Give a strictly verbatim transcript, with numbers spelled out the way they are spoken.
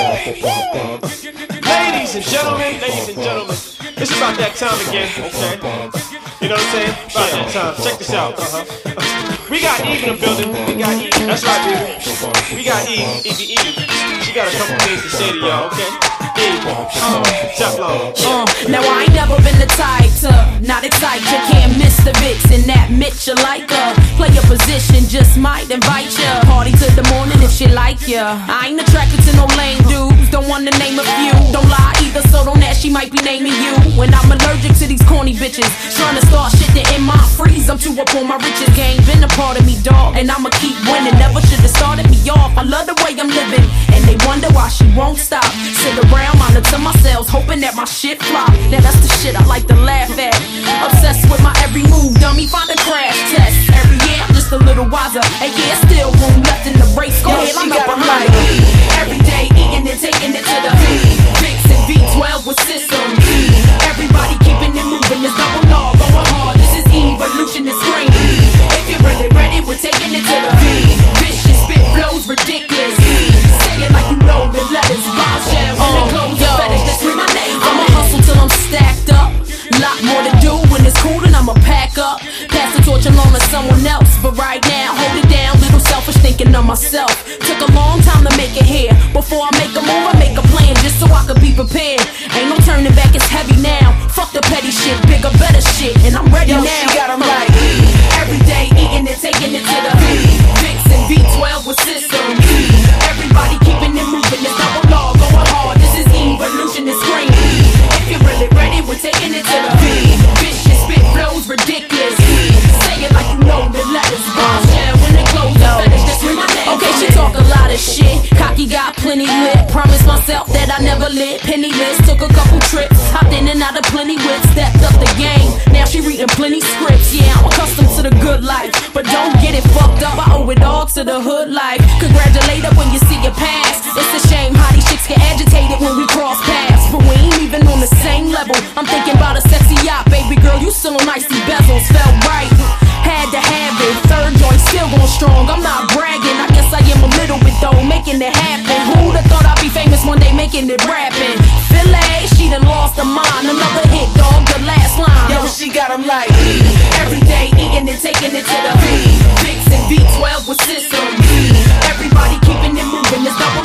Ladies and gentlemen, ladies and gentlemen, it's about that time again, okay? You know what I'm saying? About that time. Check this out. Uh-huh. We got Eve in the building. We got Eve. That's right, baby. We got Eve. Evie Eve. She got a couple things to say to y'all, okay? Eve. Uh, Teflon. Uh, now I ain't never been the type to not excite you. Can't miss the vixen that Mitch you like her. Play your position, just might invite ya. Party till the morning if she like ya. I ain't attracted to no lame dudes. Don't want to name a few. Don't lie either, so don't ask. She might be naming you. When I'm allergic to these corny bitches, trying to start shit that in my freeze. I'm too up on my riches. Gang been a part of me, dog, and I'ma keep winning. Never should've started me off. I love the way I'm living, and they wonder why she won't stop. Sit around, monitor myself, hoping that my shit flop. Now that's the shit I like to laugh at. Obsessed with my every move, dummy. Find a crash test. Every year I'm just a little wiser, and yeah, still room left in the race. Go ahead, I'm up behind me. Every day eating and taking it to the Vicks and V twelve with systems. Everybody keeping it moving. It's double law going hard. This is evolution. It's green. If you're really ready, we're taking it to the vicious spit flows ridiculous. Say it like you know the letters. Bombshell when the clothes are fetish. Just scream my name. I'ma hustle till I'm stacked up. Lot more to do when it's cool, then I'ma pack up. Pass the torch along to someone else. But right now, hold it down. Little selfish thinking of myself. Took a long time to make it here. Before I make a move, I make a plan just so I could be prepared. Ain't no turning back, it's heavy now. Fuck the petty shit, bigger, better shit, and I'm ready Yo, now. She got 'em right. Every day eating and taking it to the Vicks and V twelve with systems. Everybody keeping it moving. It's double law going hard. This is evolution. It's green. If you're really ready, we're taking it to the vicious spit flows ridiculous. Say it like you know the letters. Bombshell when they close the fetish. Just scream my name. Okay, she talk a lot of shit. Cocky got plenty lit. Promised myself that I never lit. Penniless, took a couple trips. Hopped in and out of plenty with. Stepped up the game. Now she reading plenty scripts. Yeah, I'm accustomed to the good life, but don't get it fucked up. I owe it all to the hood life. Congratulate her when you see your past. It's a shame how these chicks get agitated when we cross paths, but we ain't even on the same level. I'm thinking about a sexy yacht, baby girl. You still on icy bezels, felt right. Had to have it. Third joint still going strong. I'm not bragging. I guess I am a little bit though, making it happen. Who'd have thought I'd be famous one day, making it rapping? Philly, she done lost her mind. Another hit, dog, the last line. Yo, she got 'em like every day eating and taking it to the Vicks and V twelve with systems. Everybody keeping it moving. It's double